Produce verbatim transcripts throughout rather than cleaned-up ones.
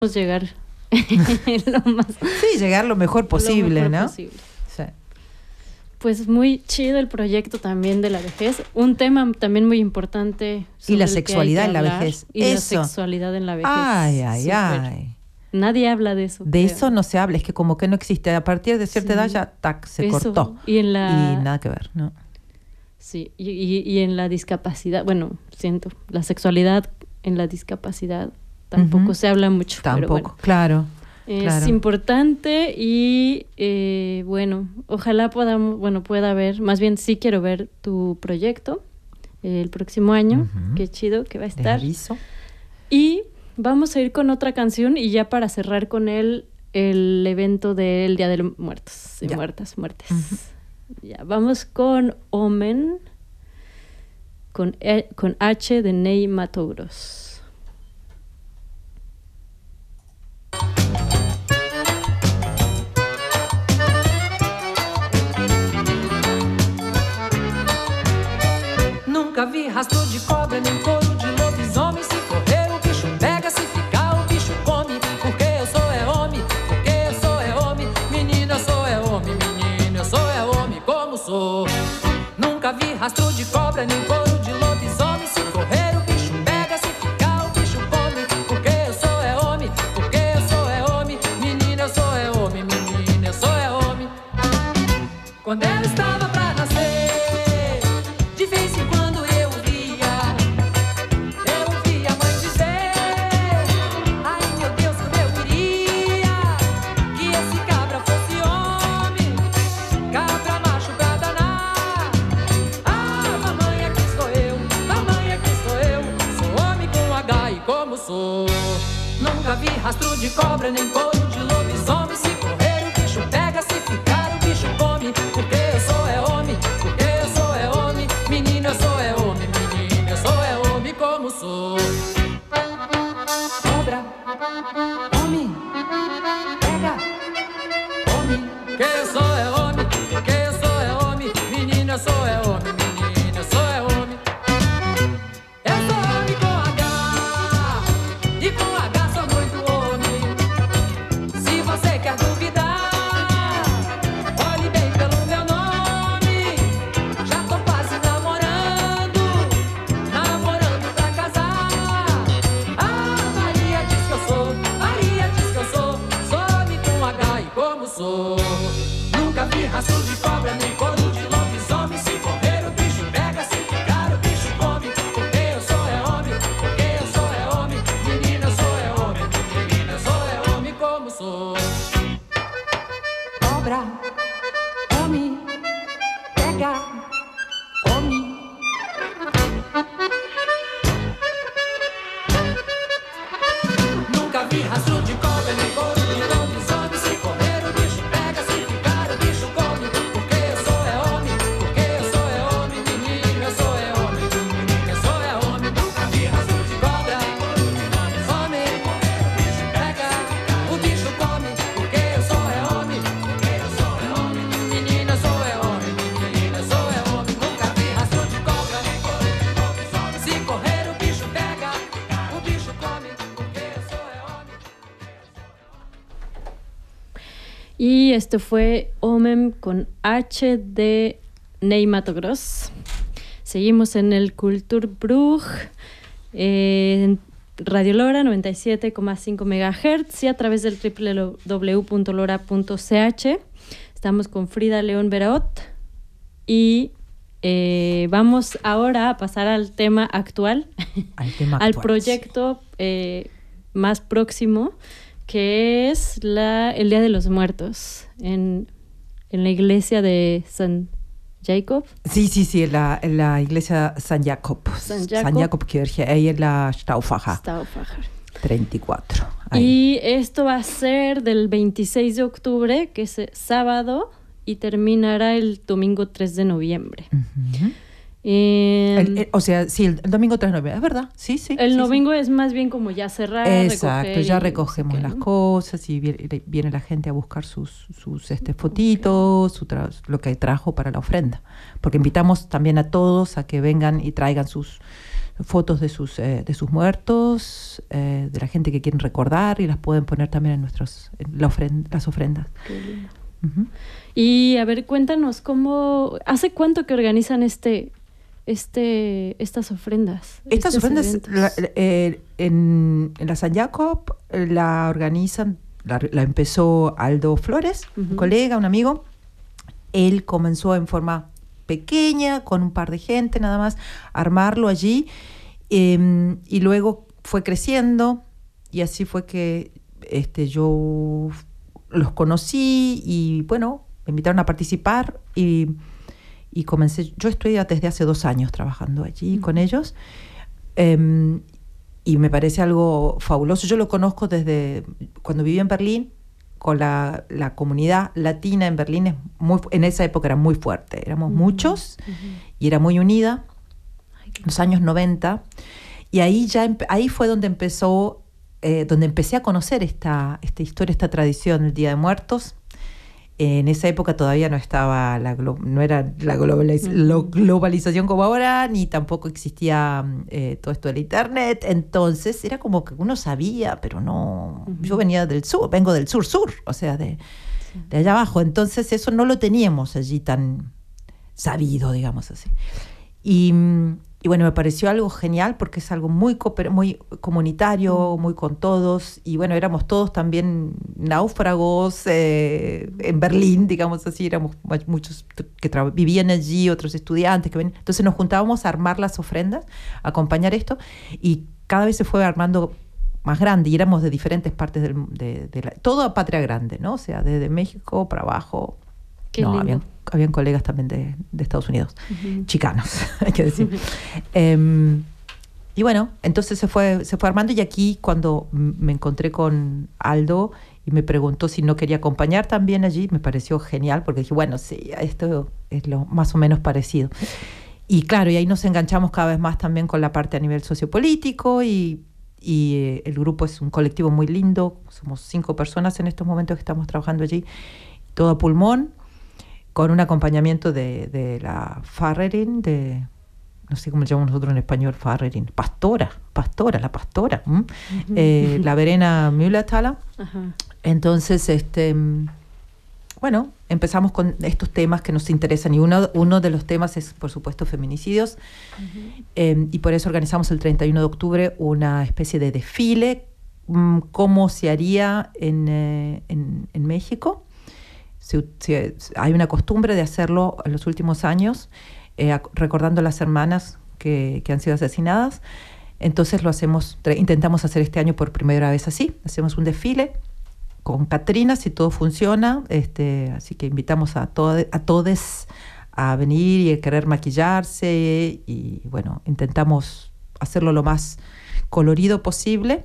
llegar lo más, sí, llegar lo mejor posible, lo mejor ¿no? Posible. Sí. Pues muy chido el proyecto también de la vejez. Un tema también muy importante. Y la sexualidad en la vejez. Y eso. la sexualidad en la vejez. Ay, ay, Súper. ay. Nadie habla de eso. De creo. eso no se habla, es que como que no existe. A partir de cierta Sí. edad ya tac, se Eso. cortó. Y en la... Y nada que ver, ¿no? Sí, y, y, y en la discapacidad, bueno, siento, la sexualidad en la discapacidad tampoco Uh-huh. se habla mucho. Tampoco, pero bueno, claro. es claro. importante y eh, bueno, ojalá podamos, bueno, pueda ver, más bien sí quiero ver tu proyecto eh, el próximo año. Uh-huh. Qué chido que va a Les estar. aviso. Y vamos a ir con otra canción y ya para cerrar con él el evento del Día de los Muertos y Ya. Muertas, Muertes. Uh-huh. Ya, vamos con Omen, con, e, con H de Ney Mato Gross. Nunca vi rastro de cobra, nem couro de lobisomem. Se correr o bicho pega, se ficar o bicho come. Porque eu sou é homem, porque eu sou é homem. Menina, eu sou é homem, menina, eu sou é homem como sou. Nunca vi rastro de cobra, nem couro de lobisomem. Se correr o bicho pega, se ficar o bicho come. Porque eu sou é homem, porque eu sou é homem. Menina, eu sou é homem, menina, eu sou é homem. Quando eu estava pra nascer, de vez em quando eu via, eu ouvia a mãe dizer: ai meu Deus, como eu queria que esse cabra fosse homem, cabra macho pra danar. Ah, mamãe, aqui sou eu, mamãe, aqui sou eu, sou homem com H e como sou. Nunca vi rastro de cobra, nem couro de lobisomem. Se correr o bicho pega, se ficar o bicho come. Porque eu sou é homem, porque eu sou é homem. Menina, eu sou é homem, menina, eu sou é homem como sou. Cobra, homem, pega, homem. Que eu sou é homem, que eu sou é homem. Menina, eu sou é homem, menina, eu sou é homem. Eu sou homem com H, e com H sou muito homem. Se você quer duvidar, olhe bem pelo meu nome. Já tô quase namorando, namorando pra casar. Ah, Maria diz que eu sou, Maria diz que eu sou, sou homem com H e como sou. Nunca vi rastro de cobra, nem couro de lobisomem. Se correr o bicho pega, se ficar o bicho come. Porque eu sou é homem, porque eu sou é homem. Menina, eu sou é homem, menina, eu sou é homem como sou. Cobra, homem, pega, homem. Nunca vi rastro de cobra, nem couro de lobisomem. Se correr o bicho pega, se ficar o bicho come. Porque eu sou é homem, porque eu sou é homem. Menina, eu sou é homem, menina, eu sou é homem. Nunca vi rastro de cobra, nem couro de lobisomem. Pega, o bicho come. Porque eu sou é homem, porque eu sou é homem. Menina, eu sou é homem, menina, eu sou é homem. Nunca vi rastro de cobra, nem couro de lobisomem. Se correr o bicho pega, o bicho come. Porque eu sou é homem. Y esto fue Omen con H de Ney Mato Gross. Seguimos en el Kulturbrug, eh, en Radio Lora noventa y siete coma cinco megahertz y a través del doble u doble u doble u punto lora punto c h. Estamos con Frida León Veraot y eh, vamos ahora a pasar al tema actual, Al tema al actual, proyecto eh, más próximo, que es la, el Día de los Muertos en, en la iglesia de San Jacob. Sí, sí, sí, en la, en la iglesia San Jacob. San Jacob. San Jacob Kirche, ahí en la Stauffacher Stauffacher. treinta y cuatro. Ahí. Y esto va a ser del veintiséis de octubre, que es sábado, y terminará el domingo tres de noviembre. Uh-huh. Eh, El- el- o sea, sí, el, el domingo tres de noviembre, es verdad, sí, sí. el sí, domingo es más bien como ya cerrar, sí. Exacto, recoger ya y recogemos no sé qué, las ¿no? cosas y viene, viene la gente a buscar sus, sus este, fotitos, su tra- lo que trajo para la ofrenda. Porque invitamos también a todos a que vengan y traigan sus fotos de sus, eh, de sus muertos, eh, de la gente que quieren recordar, y las pueden poner también en, nuestros, en la ofrenda, las ofrendas. Qué lindo. Uh-huh. Y a ver, cuéntanos, ¿cómo, hace cuánto que organizan este, este, estas ofrendas? Estas ofrendas la, eh, en, en la San Jacob eh, la organizan, la, la empezó Aldo Flores, uh-huh. un colega, un amigo. Él comenzó en forma pequeña, con un par de gente nada más, armarlo allí, eh, y luego fue creciendo, y así fue que este, yo los conocí, y bueno, me invitaron a participar, y, y comencé. Yo estoy desde hace dos años trabajando allí uh-huh. con ellos, eh, y me parece algo fabuloso. Yo lo conozco desde cuando viví en Berlín. Con la, la comunidad latina en Berlín, es muy, en esa época era muy fuerte, éramos uh-huh. muchos, uh-huh. y era muy unida, en los años noventa, y ahí ya ahí fue donde empezó, eh, donde empecé a conocer esta, esta historia, esta tradición del Día de Muertos. En esa época todavía no estaba la no era la globaliz- uh-huh. globalización como ahora, ni tampoco existía eh, todo esto del internet. Entonces era como que uno sabía, pero no. Uh-huh. Yo venía del sur, vengo del sur sur, o sea, de, sí. de allá abajo. Entonces eso no lo teníamos allí tan sabido, digamos así. Y, y bueno, me pareció algo genial porque es algo muy, muy comunitario, muy con todos. Y bueno, éramos todos también náufragos eh, en Berlín, digamos así. Éramos muchos que tra- vivían allí, otros estudiantes que venían. Entonces nos juntábamos a armar las ofrendas, a acompañar esto. Y cada vez se fue armando más grande. Y éramos de diferentes partes del, de, de la... Todo Patria Grande, ¿no? O sea, desde México para abajo. Qué no, lindo. habían, habían colegas también de, de Estados Unidos, uh-huh. chicanos, hay que decir. Uh-huh. Um, y bueno, entonces se fue, se fue armando, y aquí cuando m- me encontré con Aldo y me preguntó si no quería acompañar también allí, me pareció genial, porque dije, bueno, sí, esto es lo más o menos parecido. Y claro, y ahí nos enganchamos cada vez más también con la parte a nivel sociopolítico, y, y eh, el grupo es un colectivo muy lindo, somos cinco personas en estos momentos que estamos trabajando allí, todo a pulmón, con un acompañamiento de, de la Pfarrerin, de, no sé cómo le llamamos nosotros en español, Pfarrerin, pastora, pastora, la pastora, uh-huh. eh, la Verena Müller-Thaler. Uh-huh. Entonces, este, bueno, empezamos con estos temas que nos interesan, y uno, uno de los temas es, por supuesto, feminicidios, uh-huh. eh, y por eso organizamos el treinta y uno de octubre una especie de desfile, um, como se haría en, eh, en, en México. Se, se, hay una costumbre de hacerlo en los últimos años, eh, recordando a las hermanas que, que han sido asesinadas. Entonces lo hacemos, intentamos hacer este año por primera vez así. Hacemos un desfile con Catrinas, si todo funciona. Este, así que invitamos a, to- a todos a venir y a querer maquillarse. Y bueno, intentamos hacerlo lo más colorido posible.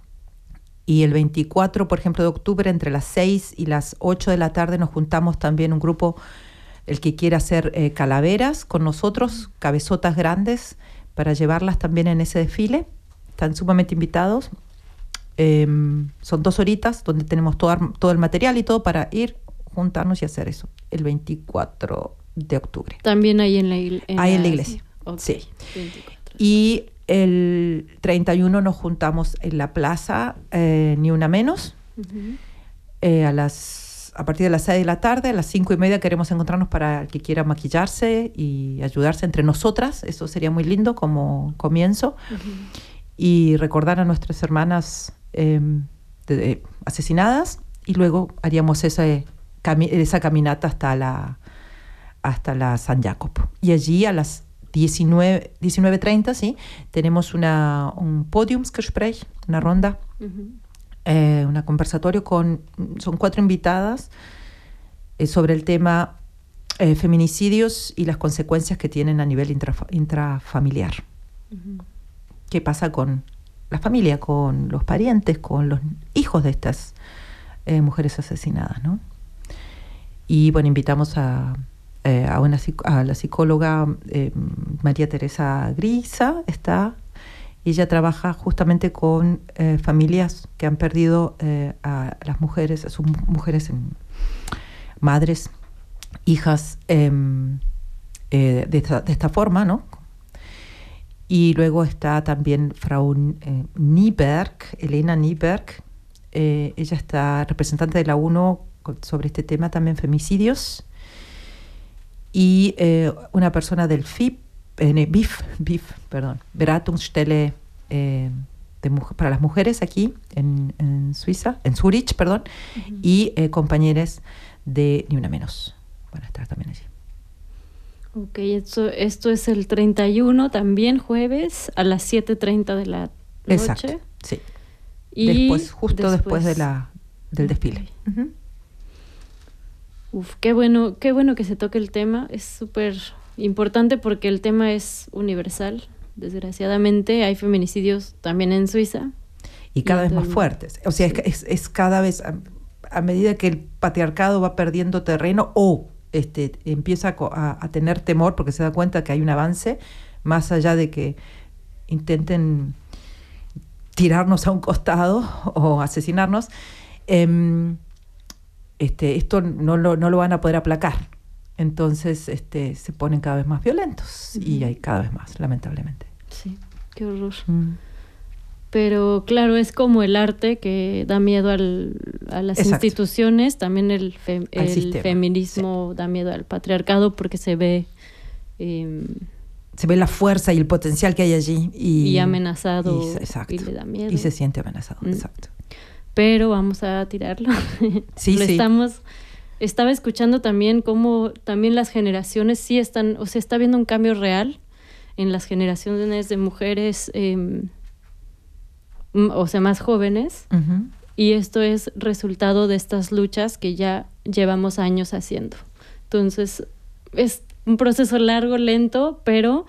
Y el veinticuatro, por ejemplo, de octubre, entre las seis y las ocho de la tarde, nos juntamos también un grupo, el que quiera hacer eh, calaveras con nosotros, cabezotas grandes, para llevarlas también en ese desfile. Están sumamente invitados. Eh, son dos horitas donde tenemos todo, todo el material y todo para ir, juntarnos y hacer eso, el veinticuatro de octubre. También ahí en la, igl- en ahí la... en la iglesia, okay. sí. veinticuatro. Y el treinta y uno nos juntamos en la plaza eh, Ni Una Menos, uh-huh. eh, a, las, a partir de las seis de la tarde, a las cinco y media queremos encontrarnos para el que quiera maquillarse y ayudarse entre nosotras. Eso sería muy lindo como comienzo. Uh-huh. Y recordar a nuestras hermanas eh, de, de, asesinadas, y luego haríamos esa, cami- esa caminata hasta la, hasta la San Jacob. Y allí a las diecinueve treinta, sí, tenemos una, un Podiumsgespräch, una ronda, uh-huh. eh, un conversatorio con, son cuatro invitadas eh, sobre el tema eh, feminicidios y las consecuencias que tienen a nivel intraf- intrafamiliar. Uh-huh. ¿Qué pasa con la familia, con los parientes, con los hijos de estas eh, mujeres asesinadas, ¿no? Y bueno, invitamos a Eh, a, una, a la psicóloga eh, María Teresa Grisa. Está, ella trabaja justamente con eh, familias que han perdido eh, a las mujeres, a sus mujeres, en, madres, hijas, eh, eh, de, esta, de esta forma, ¿no? Y luego está también Frau eh, Nieberg, Elena Nieberg. Eh, ella está representante de la UNO sobre este tema, también femicidios. Y eh, una persona del F I P, eh, B I F, B I F, perdón, Beratungsstelle eh, de, para las mujeres aquí en, en Suiza, en Zurich, perdón, uh-huh. y eh, compañeros de Ni Una Menos van a estar también allí. Ok, esto, esto es el treinta y uno, también jueves, a las siete treinta de la noche. Exacto, sí. Y después, justo después, después de la, del desfile. Okay. Uh-huh. Uf, qué bueno, qué bueno que se toque el tema. Es súper importante porque el tema es universal. Desgraciadamente hay feminicidios también en Suiza. Y cada y vez más el... fuertes. O sea, sí. es, es cada vez, a, a medida que el patriarcado va perdiendo terreno o este, empieza a, a tener temor porque se da cuenta que hay un avance, más allá de que intenten tirarnos a un costado o asesinarnos, eh, este, esto no lo, no lo van a poder aplacar. Entonces este, se ponen cada vez más violentos uh-huh. y hay cada vez más, lamentablemente. Sí, qué horror. Mm. Pero claro, es como el arte que da miedo al, a las Exacto. instituciones, también el, fe, el feminismo sí. da miedo al patriarcado porque se ve... Eh, se ve la fuerza y el potencial que hay allí. Y, y amenazado y, y le da miedo. Y se siente amenazado, mm. exacto. Pero vamos a tirarlo. Sí, Lo sí. Estamos, estaba escuchando también cómo también las generaciones sí están, o sea, está habiendo un cambio real en las generaciones de mujeres, eh, o sea, más jóvenes. Uh-huh. Y esto es resultado de estas luchas que ya llevamos años haciendo. Entonces, es un proceso largo, lento, pero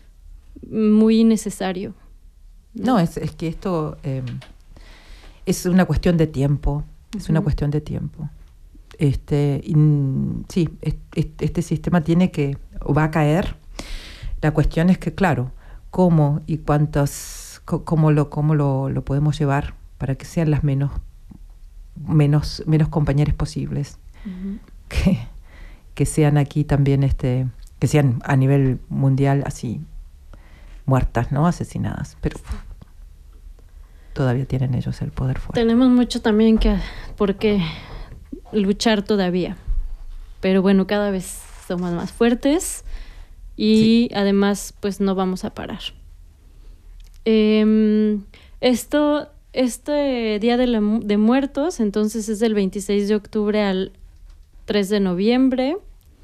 muy necesario. No, no es, es que esto eh, es una cuestión de tiempo. Uh-huh. Es una cuestión de tiempo. Este, y, sí, es, es, este sistema tiene que, o va a caer. La cuestión es que, claro, cómo y cuántas, cómo lo, cómo lo, lo podemos llevar para que sean las menos, menos, menos compañeras posibles. Uh-huh. Que, que sean aquí también, este, que sean a nivel mundial así muertas, ¿no? Asesinadas. Pero todavía tienen ellos el poder fuerte. Tenemos mucho también que por qué luchar todavía. Pero bueno, cada vez somos más fuertes y sí. además pues no vamos a parar. Eh, esto, este Día de, la, de Muertos, entonces es del veintiséis de octubre al tres de noviembre.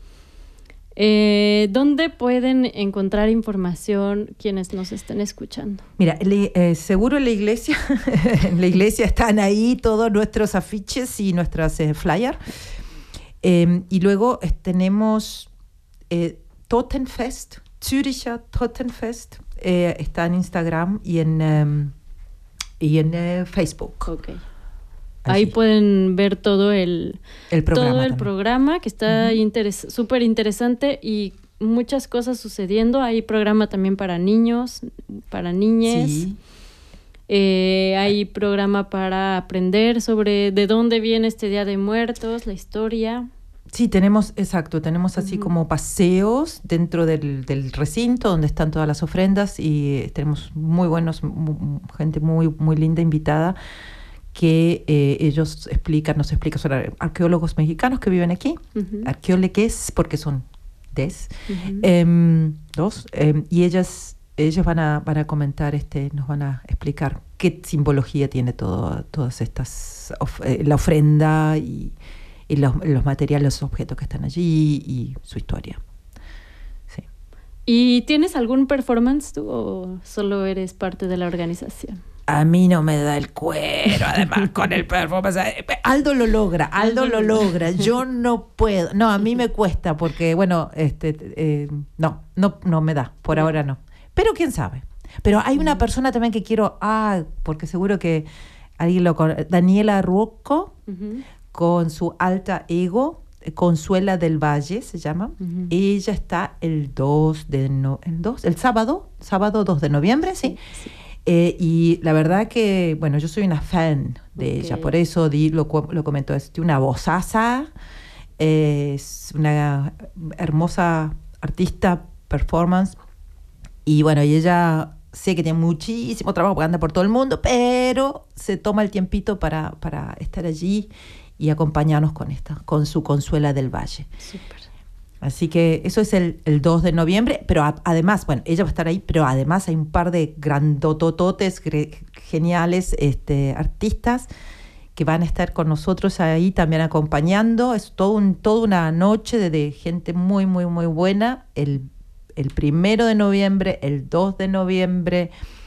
Eh, ¿Dónde pueden encontrar información quienes nos estén escuchando? Mira, le, eh, seguro en la iglesia, en la iglesia están ahí todos nuestros afiches y nuestros eh, flyers. Eh, y luego eh, tenemos eh, Totenfest, Züricher Totenfest, eh, está en Instagram y en, um, y en eh, Facebook. Okay. Ahí pueden ver todo el, el programa, todo el también. programa que está uh-huh. interes- súper interesante y muchas cosas sucediendo. Hay programa también para niños, para niñas. Sí. Eh, hay programa para aprender sobre de dónde viene este Día de Muertos, la historia. Sí, tenemos, exacto, tenemos así uh-huh. como paseos dentro del, del recinto donde están todas las ofrendas y tenemos muy buenos, m- gente muy, muy linda invitada que eh, ellos explican, nos explican sobre arqueólogos mexicanos que viven aquí, uh-huh. arqueólogues, porque son des, uh-huh. eh, dos, eh, y ellas, ellos van a, van a comentar, este, nos van a explicar qué simbología tiene todo, todas estas, of, eh, la ofrenda y, y los, los materiales, los objetos que están allí y su historia. Sí. ¿Y tienes algún performance tú o solo eres parte de la organización? A mí no me da el cuero, además, con el performance. Aldo lo logra, Aldo lo logra. Yo no puedo. No, a mí me cuesta porque, bueno, este, eh, no, no, no me da. Por ahora no. Pero quién sabe. Pero hay una persona también que quiero, ah, porque seguro que alguien lo conoce, Daniela Ruocco, uh-huh. con su alta ego, Consuela del Valle se llama. Uh-huh. Ella está el dos de no, el dos, el sábado, sábado dos de noviembre, sí. sí. sí. Eh, y la verdad que, bueno, yo soy una fan de okay. ella, por eso di, lo, lo comentó, es una vozaza, eh, es una hermosa artista, performance, Y bueno, y ella sé que tiene muchísimo trabajo porque anda por todo el mundo, pero se toma el tiempito para, para estar allí y acompañarnos con esta, con su Consuela del Valle. Súper. Así que eso es el, el dos de noviembre, pero a, además, bueno, ella va a estar ahí, pero además hay un par de grandotototes, gre- geniales este, artistas que van a estar con nosotros ahí también acompañando. Es todo un, toda una noche de, de gente muy, muy, muy buena. El, el primero de noviembre, el dos de noviembre,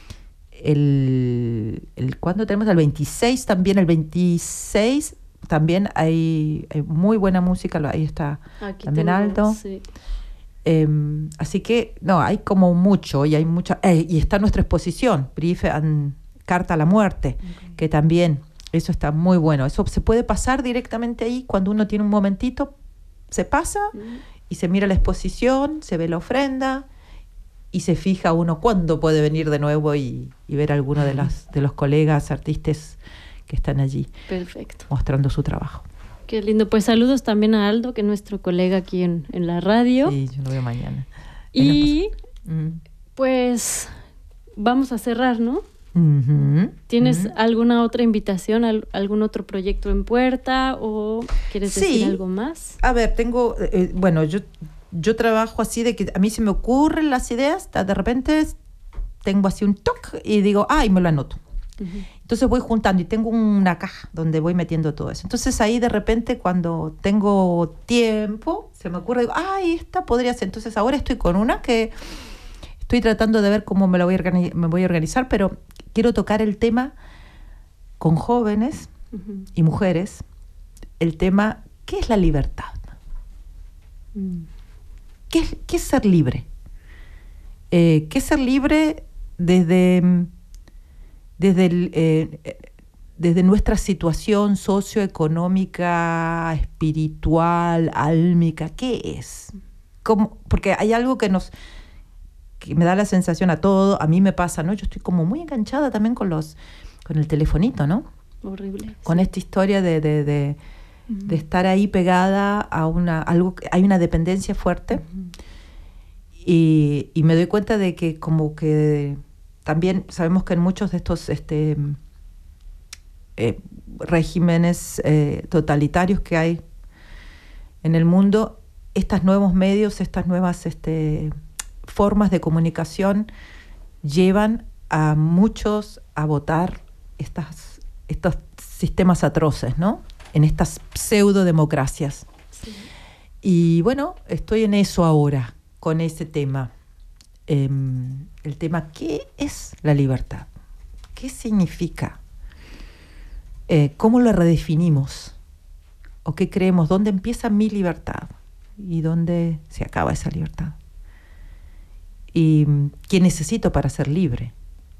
el, el ¿cuándo tenemos? El veintiséis también, el veintiséis también hay, hay muy buena música, ahí está Aquí también tengo, Aldo. sí. Eh, así que, no, hay como mucho y hay mucha... Eh, y está nuestra exposición, Brief and Carta a la Muerte, okay. Que también, eso está muy bueno. Eso se puede pasar directamente ahí cuando uno tiene un momentito, se pasa mm. y se mira la exposición, se ve la ofrenda y se fija uno cuándo puede venir de nuevo y, y ver a alguno de, las, de los colegas artistas que están allí. Perfecto. Mostrando su trabajo. Qué lindo. Pues saludos también a Aldo, que es nuestro colega aquí en, en la radio. Sí, yo lo veo mañana. Y mm. pues vamos a cerrar, ¿no? Uh-huh. ¿Tienes uh-huh. alguna otra invitación, algún otro proyecto en puerta o quieres sí. decir algo más? A ver, tengo, eh, bueno, yo, yo trabajo así de que a mí se me ocurren las ideas, de repente tengo así un toque y digo, ay, me lo anoto. Uh-huh. Entonces voy juntando y tengo una caja donde voy metiendo todo eso. Entonces ahí de repente cuando tengo tiempo se me ocurre, digo, ay, esta podría ser. Entonces ahora estoy con una que estoy tratando de ver cómo me, la voy, a organi- me voy a organizar, pero quiero tocar el tema con jóvenes uh-huh. y mujeres, el tema, ¿qué es la libertad? Uh-huh. ¿Qué, es, ¿Qué es ser libre? Eh, ¿Qué es ser libre desde... Desde, el, eh, desde nuestra situación socioeconómica, espiritual, álmica, ¿qué es? ¿Cómo? Porque hay algo que nos que me da la sensación a todo, a mí me pasa, ¿no? Yo estoy como muy enganchada también con los con el telefonito, ¿no? Horrible. Con sí. esta historia de, de, de, uh-huh. de estar ahí pegada a una algo que hay una dependencia fuerte uh-huh. y, y me doy cuenta de que como que también sabemos que en muchos de estos este, eh, regímenes eh, totalitarios que hay en el mundo, estos nuevos medios, estas nuevas este, formas de comunicación llevan a muchos a votar estas, estos sistemas atroces, ¿no? En estas pseudo-democracias. Sí. Y bueno, estoy en eso ahora, con ese tema. Eh, el tema, ¿qué es la libertad? ¿Qué significa? Eh, ¿Cómo la redefinimos? ¿O qué creemos? ¿Dónde empieza mi libertad? ¿Y dónde se acaba esa libertad? ¿Y qué necesito para ser libre?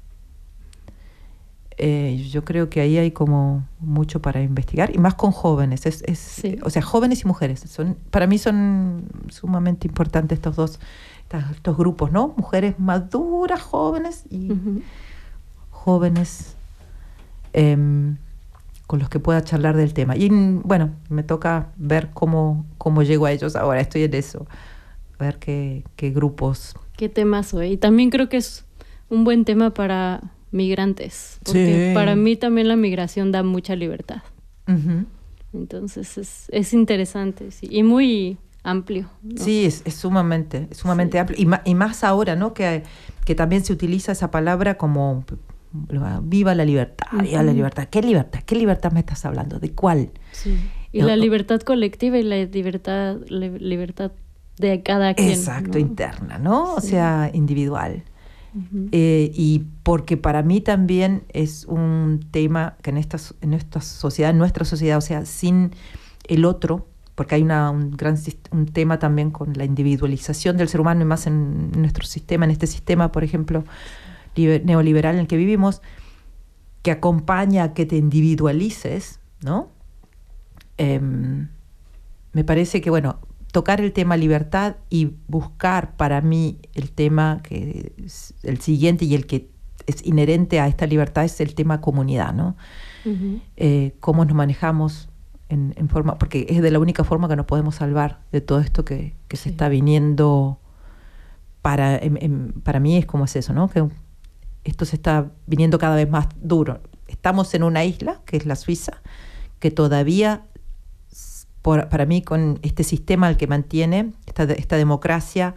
Eh, yo creo que ahí hay como mucho para investigar, y más con jóvenes. Es, es, sí. O sea, jóvenes y mujeres. Son, para mí son sumamente importantes estos dos estos grupos, ¿no? Mujeres maduras, jóvenes y uh-huh. jóvenes eh, con los que pueda charlar del tema. Y bueno, me toca ver cómo, cómo llego a ellos ahora, estoy en eso, ver qué, qué grupos. Qué temazo, ¿eh? Y también creo que es un buen tema para migrantes, porque sí. para mí también la migración da mucha libertad. Uh-huh. Entonces es, es interesante, sí, y muy... amplio, ¿no? Sí, es, es sumamente, es sumamente sí. amplio. Y, ma, y más ahora, ¿no? Que, que también se utiliza esa palabra como viva la libertad, uh-huh. viva la libertad. ¿Qué libertad? ¿Qué libertad me estás hablando? ¿De cuál? Sí. Y no, la libertad colectiva y la libertad, la libertad de cada quien. Exacto, ¿no? Interna, ¿no? Sí. O sea, individual. Uh-huh. Eh, y porque para mí también es un tema que en esta, en esta sociedad, en nuestra sociedad, o sea, sin el otro, porque hay una, un gran un tema también con la individualización del ser humano, y más en nuestro sistema, en este sistema, por ejemplo, liber, neoliberal en el que vivimos, que acompaña a que te individualices, ¿no? Eh, me parece que, bueno, tocar el tema libertad y buscar para mí el tema que es el siguiente y el que es inherente a esta libertad es el tema comunidad, ¿no? Uh-huh. Eh, cómo nos manejamos En, en forma, porque es de la única forma que nos podemos salvar de todo esto que, que sí. se está viniendo para, em, em, para mí es como es eso, ¿no? Que esto se está viniendo cada vez más duro. Estamos en una isla, que es la Suiza, que todavía, por, para mí, con este sistema al que mantiene, esta, esta democracia,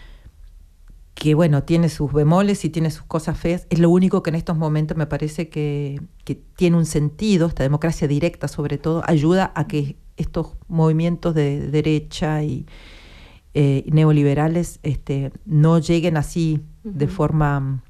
que bueno, tiene sus bemoles y tiene sus cosas feas, es lo único que en estos momentos me parece que, que tiene un sentido, esta democracia directa sobre todo, ayuda a que estos movimientos de derecha y eh, neoliberales este, no lleguen así uh-huh. de forma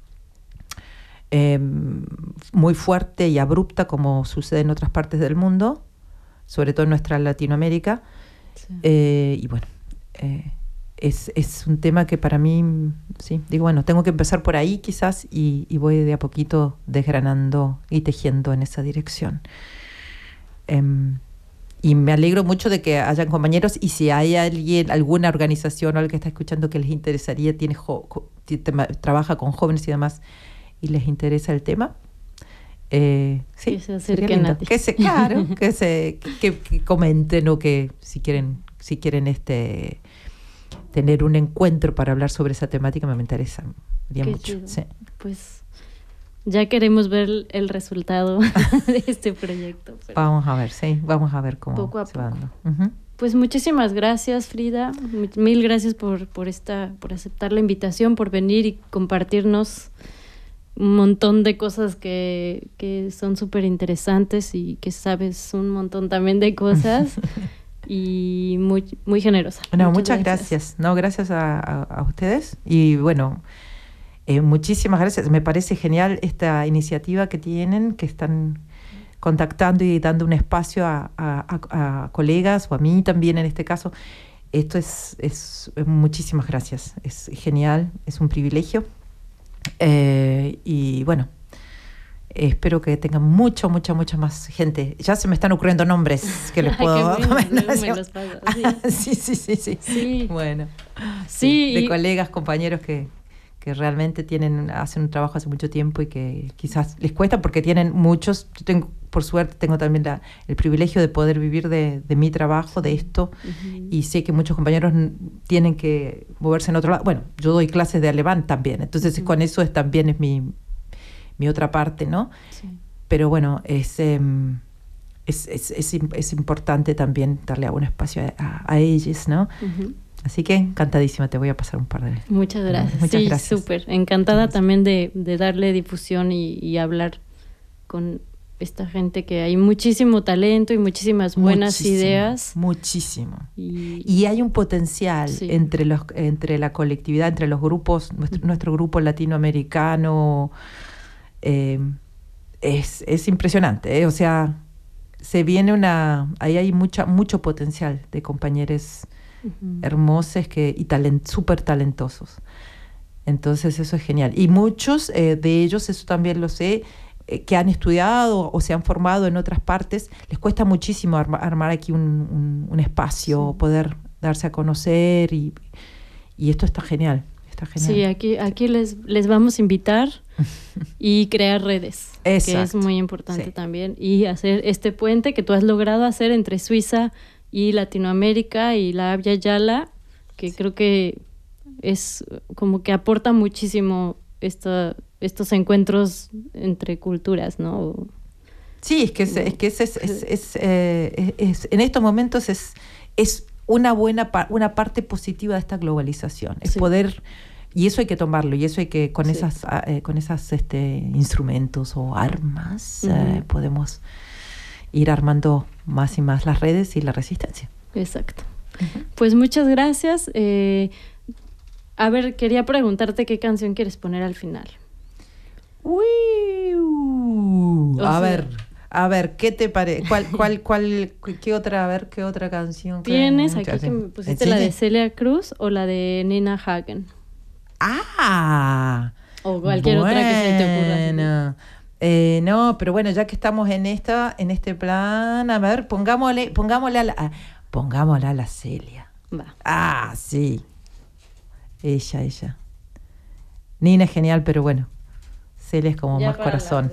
eh, muy fuerte y abrupta como sucede en otras partes del mundo, sobre todo en nuestra Latinoamérica. Sí. Eh, y bueno, eh, es, es un tema que para mí, sí, digo, bueno, tengo que empezar por ahí quizás y, y voy de a poquito desgranando y tejiendo en esa dirección. Eh, Y me alegro mucho de que hayan compañeros, y si hay alguien, alguna organización o alguien que está escuchando que les interesaría, tiene jo, jo, trabaja con jóvenes y demás, y les interesa el tema, eh, sí, que se acerquen a ti. Que se, claro, que se que, que comenten o que si quieren, si quieren este tener un encuentro para hablar sobre esa temática, me interesa Qué mucho. Sí. Pues ya queremos ver el resultado de este proyecto. Vamos a ver, sí, vamos a ver cómo poco a se poco. va dando. Uh-huh. Pues muchísimas gracias, Frida. Mil gracias por, por, esta, por aceptar la invitación, por venir y compartirnos un montón de cosas que, que son súper interesantes y que sabes un montón también de cosas. Y muy, muy generosa. No, muchas, muchas gracias. gracias. No, gracias a, a, a ustedes. Y bueno, Eh, muchísimas gracias. Me parece genial esta iniciativa que tienen, que están contactando y dando un espacio a, a, a, a colegas o a mí también en este caso. Esto es, es muchísimas gracias. Es genial, es un privilegio. Eh, y bueno, espero que tengan mucha, mucha, mucha más gente. Ya se me están ocurriendo nombres que les puedo comentar. Sí, sí, sí, sí, sí. Bueno, sí, de y... colegas, compañeros que que realmente tienen, hacen un trabajo hace mucho tiempo y que quizás les cuesta porque tienen muchos. Yo tengo, por suerte, tengo también la, el privilegio de poder vivir de, de mi trabajo, de esto, uh-huh. y sé que muchos compañeros tienen que moverse en otro lado. Bueno, yo doy clases de alemán también, entonces uh-huh. con eso es, también es mi, mi otra parte, ¿no? Sí. Pero bueno, es, eh, es, es, es, es importante también darle algún espacio a, a, a ellos, ¿no? Uh-huh. Así que encantadísima, te voy a pasar un par de... Muchas gracias. Muchas sí, gracias. Súper. Encantada gracias. también de, de darle difusión y, y hablar con esta gente, que hay muchísimo talento y muchísimas buenas muchísimo, ideas. Muchísimo. Y, y hay un potencial sí. entre, los, entre la colectividad, entre los grupos, nuestro, uh-huh. nuestro grupo latinoamericano, eh, es, es impresionante. ¿eh? O sea, se viene una... Ahí hay mucha, mucho potencial de compañeros Uh-huh. hermosos que, y talent, súper talentosos. Entonces eso es genial. Y muchos eh, de ellos, eso también lo sé, eh, que han estudiado o se han formado en otras partes, les cuesta muchísimo arma, armar aquí un, un, un espacio, sí. poder darse a conocer y, y esto está genial. Está genial. Sí, aquí, aquí les, les vamos a invitar y crear redes, Exacto. que es muy importante sí. también, y hacer este puente que tú has logrado hacer entre Suiza y Latinoamérica y la Abya Yala, que sí. creo que es como que aporta muchísimo esta, estos encuentros entre culturas, ¿no? Sí, es que es, es que es, es, es, es, eh, es en estos momentos es, es una buena pa- una parte positiva de esta globalización, es sí. poder, y eso hay que tomarlo, y eso hay que con sí. esas eh, con esas este instrumentos o armas uh-huh. eh, podemos ir armando más y más las redes y la resistencia. Exacto. Uh-huh. Pues muchas gracias. Eh, a ver, quería preguntarte qué canción quieres poner al final. Uy, uh, a sea, ver, a ver, ¿qué te parece? ¿Cuál, cuál, cuál, qué otra, a ver, qué otra canción? ¿Tienes aquí que me pusiste la de Celia Cruz o la de Nina Hagen? Ah, o cualquier bueno. otra que se te ocurra. Eh, no, pero bueno, ya que estamos en esta, en este plan, a ver, pongámosle, pongámosle a la, a, pongámosle a la Celia. Va. Ah, sí. Ella, ella. Nina es genial, pero bueno, Celia es como ya más corazón.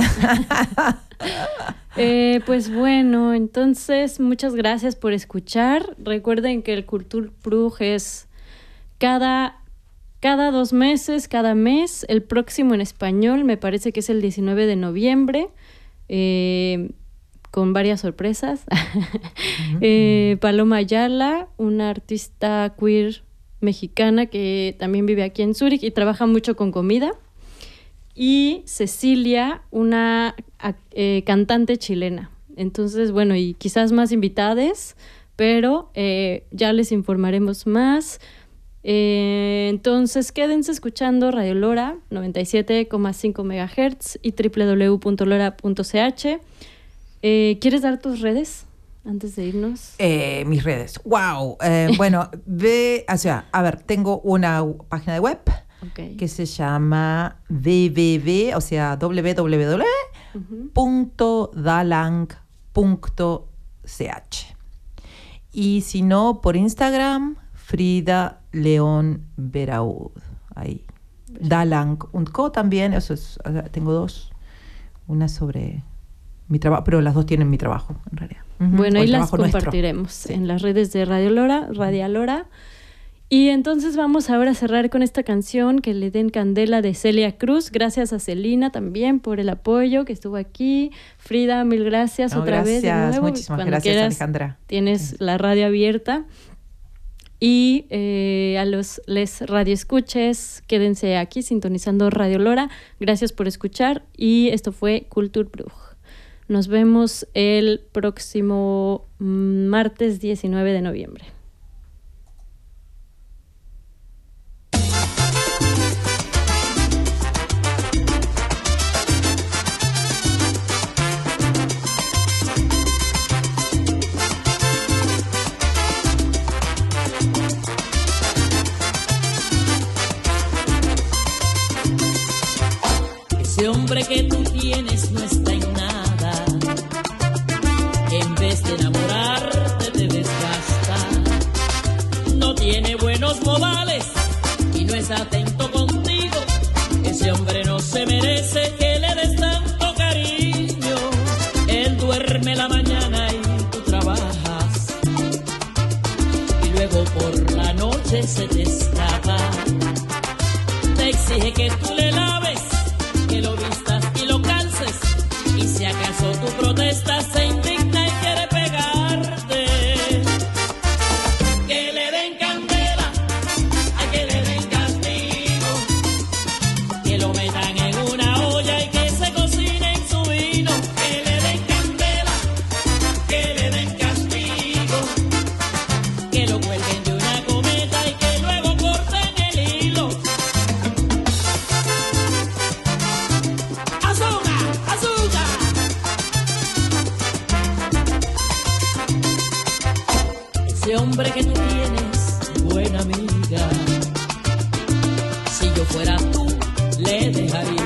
eh, pues bueno, entonces muchas gracias por escuchar. Recuerden que el Kulturbrug es cada cada dos meses, cada mes. El próximo en español me parece que es el diecinueve de noviembre, eh, con varias sorpresas. Uh-huh. eh, Paloma Ayala, una artista queer mexicana que también vive aquí en Zúrich y trabaja mucho con comida. Y Cecilia, una eh, cantante chilena. Entonces, bueno, y quizás más invitades, pero eh, ya les informaremos más. Eh, entonces, quédense escuchando Radio Lora, noventa y siete coma cinco megahertz y doble u doble u doble u punto lora punto c h. Eh, ¿Quieres dar tus redes antes de irnos? Eh, mis redes. ¡Wow! Eh, bueno, ve, o sea, a ver, tengo una página de web. Okay. Que se llama www, o sea, w w w punto dalang punto c h. Y si no, por Instagram, Frida León Veraud. Ahí. Dalang punto co también, eso es, o sea, tengo dos. Una sobre mi trabajo, pero las dos tienen mi trabajo, en realidad. Uh-huh. Bueno, ahí las compartiremos sí. en las redes de Radio Lora, Radio Lora. Y entonces vamos ahora a cerrar con esta canción, Que le den candela, de Celia Cruz. Gracias a Celina también por el apoyo que estuvo aquí. Frida, mil gracias no, otra gracias, vez de nuevo. Muchísimas Cuando gracias, quieras, Alejandra. Tienes sí. la radio abierta. Y eh, a los les radioescuches, quédense aquí sintonizando Radio Lora. Gracias por escuchar y esto fue Kulturbruch. Nos vemos el próximo martes diecinueve de noviembre. Ese hombre que tú tienes no está en nada. En vez de enamorarte te desgasta. No tiene buenos modales y no es atento contigo. Ese hombre no se merece que le des tanto cariño. Él duerme la mañana y tú trabajas. Y luego por la noche se te escapa. Te exige que tú le laves, que lo vistas y lo calces, y si acaso tú protestas se indigna y quiere pegarte. Que le den candela, ay que le den castigo, que lo metan en una olla y que se cocine en su vino. Que le den candela, que le den castigo, que lo cuelguen de una cometa y que luego corten el hilo. Ese hombre que tú tienes, buena amiga, si yo fuera tú, le dejaría